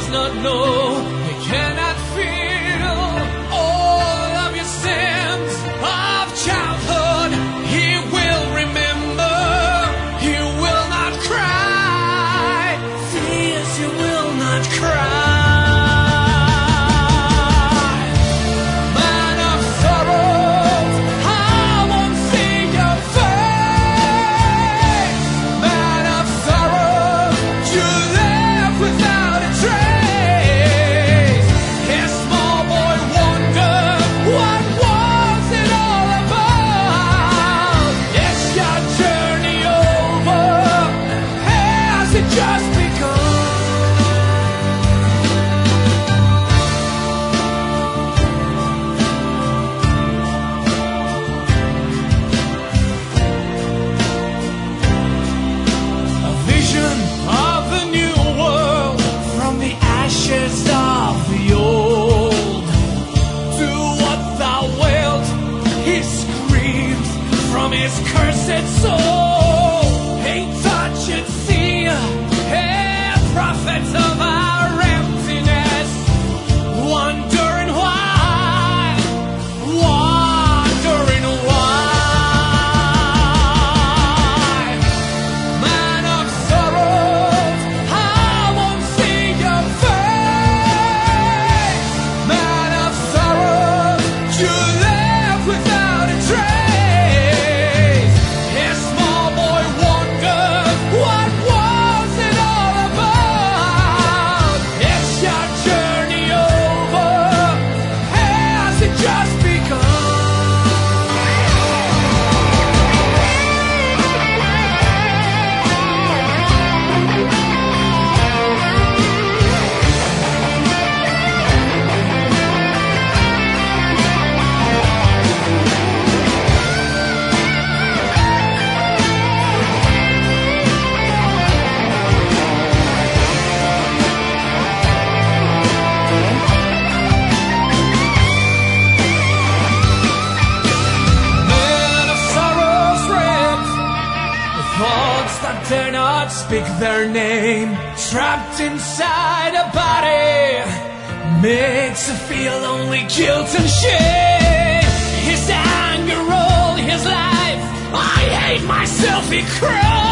does not know, he cannot feel all of your sins of childhood. He will remember, he will not cry, fears he will not cry. His cursed soul, hate, touch, and see, hey, prophets of our emptiness, wondering why, man of sorrows, I won't see your face, man of sorrows, you live without a trace. Thoughts that dare not speak their name, trapped inside a body, made to feel only guilt and shame. His anger, all his life, I hate myself, he cried.